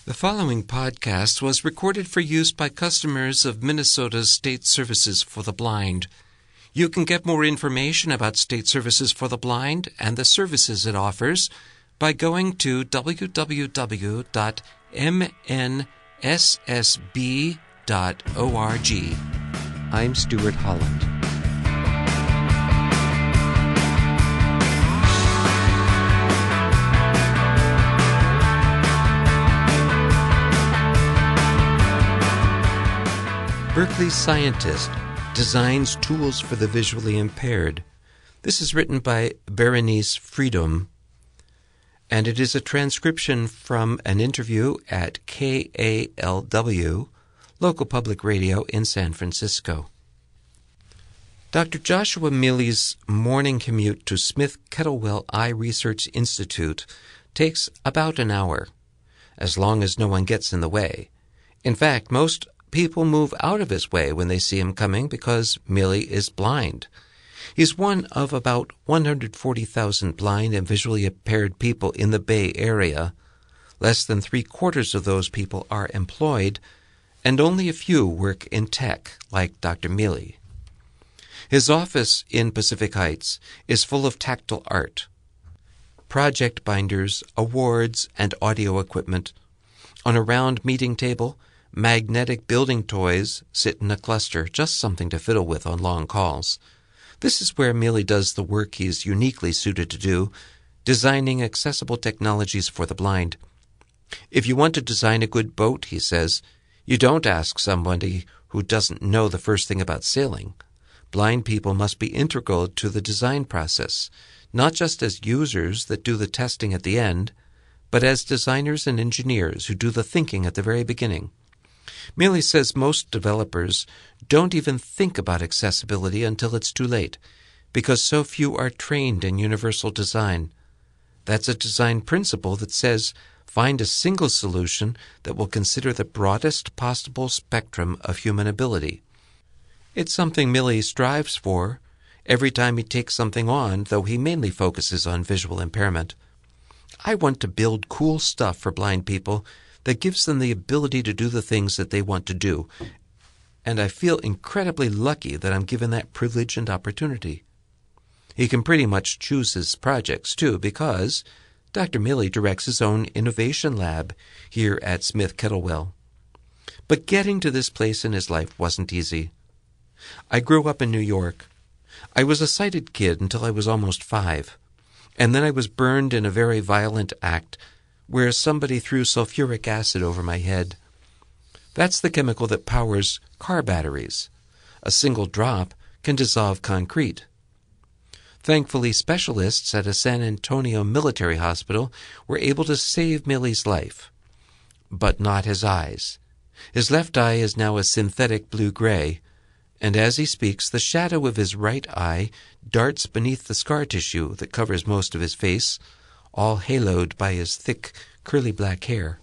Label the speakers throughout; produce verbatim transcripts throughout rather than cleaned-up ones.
Speaker 1: The following podcast was recorded for use by customers of Minnesota's State Services for the Blind. You can get more information about State Services for the Blind and the services it offers by going to w w w dot m n s s b dot org. I'm Stuart Holland. Berkeley scientist designs tools for the visually impaired. This is written by Berenice Freedom, and it is a transcription from an interview at K A L W, local public radio in San Francisco. Doctor Joshua Mealy's morning commute to Smith Kettlewell Eye Research Institute takes about an hour, as long as no one gets in the way. In fact, most people move out of his way when they see him coming because Mealy is blind. He's one of about one hundred forty thousand blind and visually impaired people in the Bay Area. Less than three-quarters of those people are employed, and only a few work in tech, like Doctor Mealy. His office in Pacific Heights is full of tactile art, project binders, awards, and audio equipment. On a round meeting table, magnetic building toys sit in a cluster, just something to fiddle with on long calls. This is where Mealy does the work he's uniquely suited to do, designing accessible technologies for the blind. If you want to design a good boat, he says, you don't ask somebody who doesn't know the first thing about sailing. Blind people must be integral to the design process, not just as users that do the testing at the end, but as designers and engineers who do the thinking at the very beginning. Mealy says most developers don't even think about accessibility until it's too late, because so few are trained in universal design. That's a design principle that says find a single solution that will consider the broadest possible spectrum of human ability. It's something Mealy strives for every time he takes something on, though he mainly focuses on visual impairment. I want to build cool stuff for blind people that gives them the ability to do the things that they want to do, and I feel incredibly lucky that I'm given that privilege and opportunity. He can pretty much choose his projects, too, because Doctor Mealy directs his own innovation lab here at Smith Kettlewell. But getting to this place in his life wasn't easy. I grew up in New York. I was a sighted kid until I was almost five, and then I was burned in a very violent act where somebody threw sulfuric acid over my head. That's the chemical that powers car batteries. A single drop can dissolve concrete. Thankfully, specialists at a San Antonio military hospital were able to save Mealy's life, but not his eyes. His left eye is now a synthetic blue-gray, and as he speaks, the shadow of his right eye darts beneath the scar tissue that covers most of his face, all haloed by his thick, curly black hair.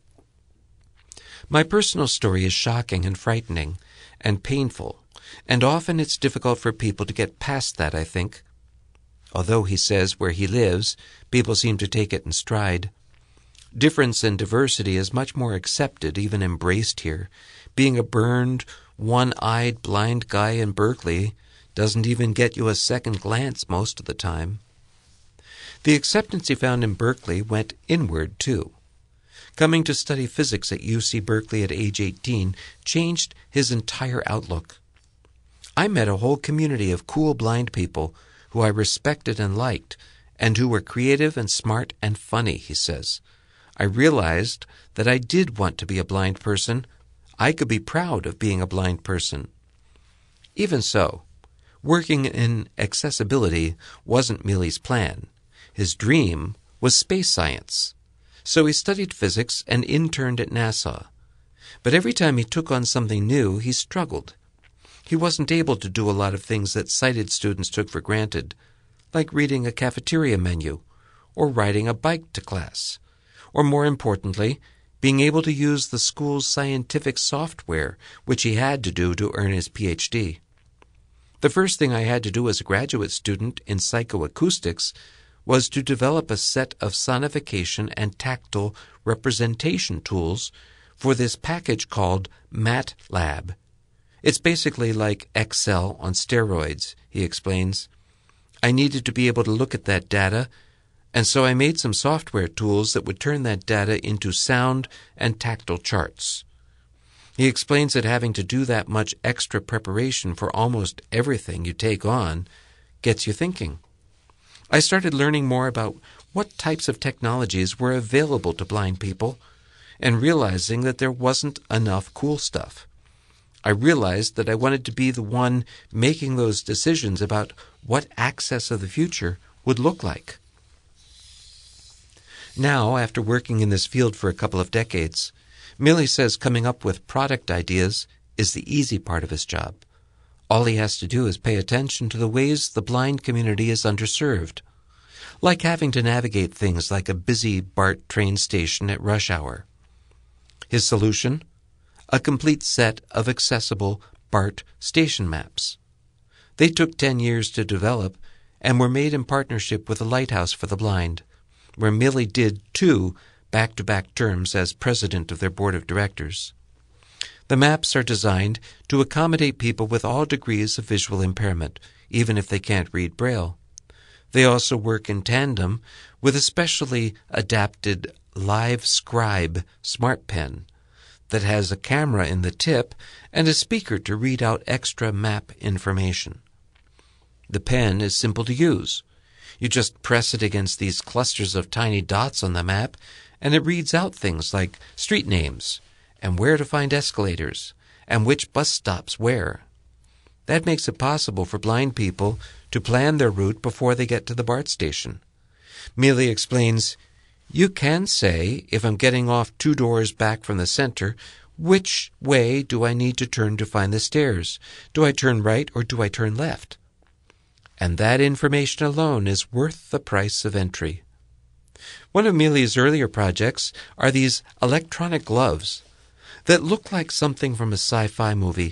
Speaker 1: My personal story is shocking and frightening and painful, and often it's difficult for people to get past that, I think. Although he says where he lives, people seem to take it in stride. Difference and diversity is much more accepted, even embraced here. Being a burned, one-eyed blind guy in Berkeley doesn't even get you a second glance most of the time. The acceptance he found in Berkeley went inward, too. Coming to study physics at U C Berkeley at age eighteen changed his entire outlook. I met a whole community of cool blind people who I respected and liked, and who were creative and smart and funny, he says. I realized that I did want to be a blind person. I could be proud of being a blind person. Even so, working in accessibility wasn't Mealy's plan. His dream was space science, so he studied physics and interned at NASA. But every time he took on something new, he struggled. He wasn't able to do a lot of things that sighted students took for granted, like reading a cafeteria menu, or riding a bike to class, or more importantly, being able to use the school's scientific software, which he had to do to earn his P H D. The first thing I had to do as a graduate student in psychoacoustics was to develop a set of sonification and tactile representation tools for this package called MATLAB. It's basically like Excel on steroids, he explains. I needed to be able to look at that data, and so I made some software tools that would turn that data into sound and tactile charts. He explains that having to do that much extra preparation for almost everything you take on gets you thinking. I started learning more about what types of technologies were available to blind people and realizing that there wasn't enough cool stuff. I realized that I wanted to be the one making those decisions about what access of the future would look like. Now, after working in this field for a couple of decades, Millie says coming up with product ideas is the easy part of his job. All he has to do is pay attention to the ways the blind community is underserved, like having to navigate things like a busy BART train station at rush hour. His solution? A complete set of accessible BART station maps. They took ten years to develop and were made in partnership with the Lighthouse for the Blind, where Millie did two back-to-back terms as president of their board of directors. The maps are designed to accommodate people with all degrees of visual impairment, even if they can't read Braille. They also work in tandem with a specially adapted Live Scribe smart pen that has a camera in the tip and a speaker to read out extra map information. The pen is simple to use. You just press it against these clusters of tiny dots on the map, and it reads out things like street names and where to find escalators and which bus stops where. That makes it possible for blind people to plan their route before they get to the BART station. Millie explains, you can say, if I'm getting off two doors back from the center, which way do I need to turn to find the stairs? Do I turn right or do I turn left? And that information alone is worth the price of entry. One of Millie's earlier projects are these electronic gloves that look like something from a sci-fi movie.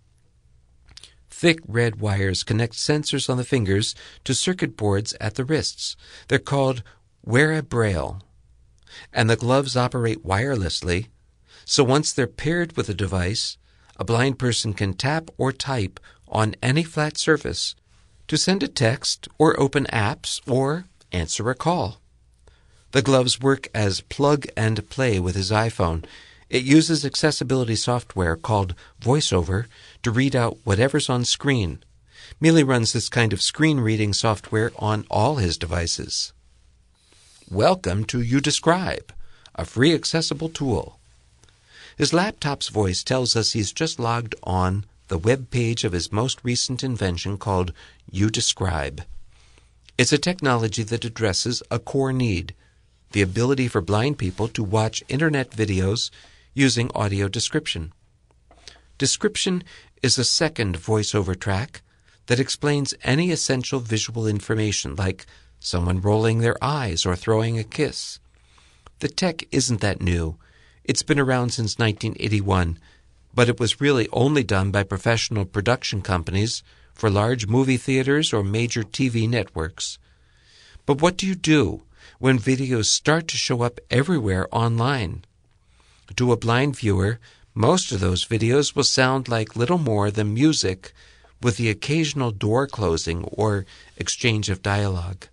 Speaker 1: Thick red wires connect sensors on the fingers to circuit boards at the wrists. They're called Wearabraille, and the gloves operate wirelessly, so once they're paired with a device, a blind person can tap or type on any flat surface to send a text or open apps or answer a call. The gloves work as plug and play with his iPhone. It uses accessibility software called VoiceOver to read out whatever's on screen. Millie runs this kind of screen reading software on all his devices. Welcome to YouDescribe, a free accessible tool. His laptop's voice tells us he's just logged on the web page of his most recent invention called YouDescribe. It's a technology that addresses a core need, the ability for blind people to watch internet videos using audio description. Description is a second voiceover track that explains any essential visual information, like someone rolling their eyes or throwing a kiss. The tech isn't that new. It's been around since nineteen eighty-one, but it was really only done by professional production companies for large movie theaters or major T V networks. But what do you do when videos start to show up everywhere online? To a blind viewer, most of those videos will sound like little more than music with the occasional door closing or exchange of dialogue.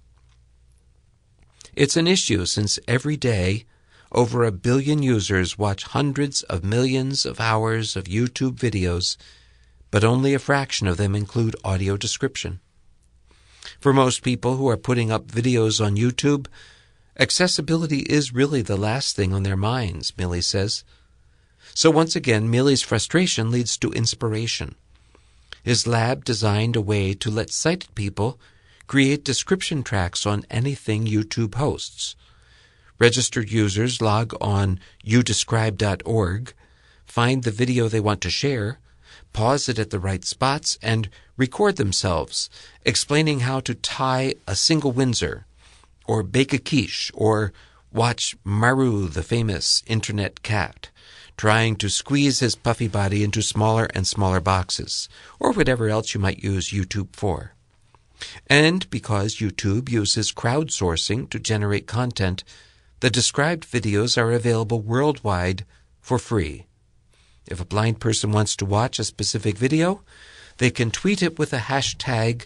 Speaker 1: It's an issue since every day over a billion users watch hundreds of millions of hours of YouTube videos, but only a fraction of them include audio description. For most people who are putting up videos on YouTube, accessibility is really the last thing on their minds, Millie says. So once again, Millie's frustration leads to inspiration. His lab designed a way to let sighted people create description tracks on anything YouTube hosts. Registered users log on you describe dot org, find the video they want to share, pause it at the right spots, and record themselves, explaining how to tie a single Windsor, or bake a quiche, or watch Maru, the famous internet cat, trying to squeeze his puffy body into smaller and smaller boxes, or whatever else you might use YouTube for. And because YouTube uses crowdsourcing to generate content, the described videos are available worldwide for free. If a blind person wants to watch a specific video, they can tweet it with a hashtag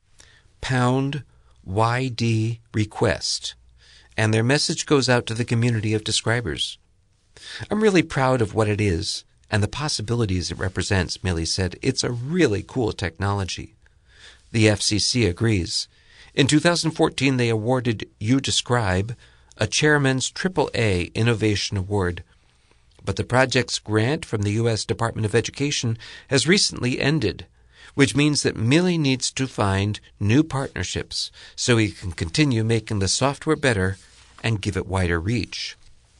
Speaker 1: pound Y D request, and their message goes out to the community of describers. I'm really proud of what it is and the possibilities it represents, Milley said. It's a really cool technology. The F C C agrees. In two thousand fourteen, they awarded YouDescribe a Chairman's triple A Innovation Award. But the project's grant from the U S Department of Education has recently ended, which means that Milley needs to find new partnerships so he can continue making the software better and give it wider reach.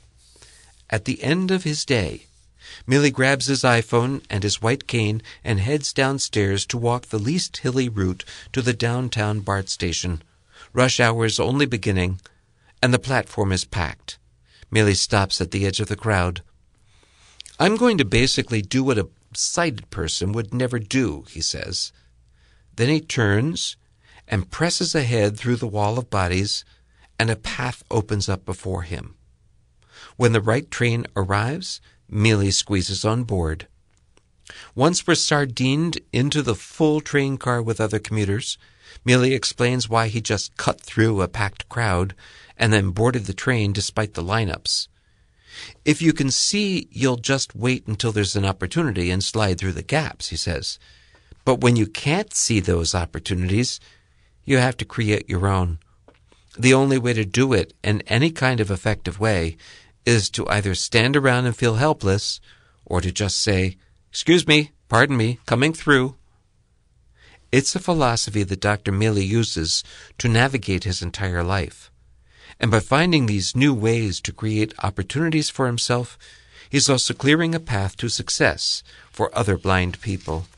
Speaker 1: At the end of his day, Milley grabs his iPhone and his white cane and heads downstairs to walk the least hilly route to the downtown BART station. Rush hour is only beginning, and the platform is packed. Milley stops at the edge of the crowd. I'm going to basically do what a sighted person would never do, he says. Then he turns and presses ahead through the wall of bodies, and a path opens up before him. When the right train arrives, Milley squeezes on board. Once we're sardined into the full train car with other commuters, Milley explains why he just cut through a packed crowd and then boarded the train despite the lineups. If you can see, you'll just wait until there's an opportunity and slide through the gaps, he says. But when you can't see those opportunities, you have to create your own. The only way to do it in any kind of effective way is to either stand around and feel helpless, or to just say, "Excuse me, pardon me, coming through." It's a philosophy that Doctor Milley uses to navigate his entire life. And by finding these new ways to create opportunities for himself, he's also clearing a path to success for other blind people.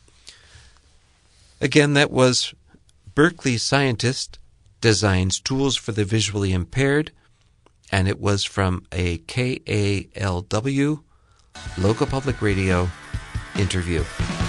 Speaker 1: Again, that was Berkeley scientist designs tools for the visually impaired, and it was from a K A L W local public radio interview.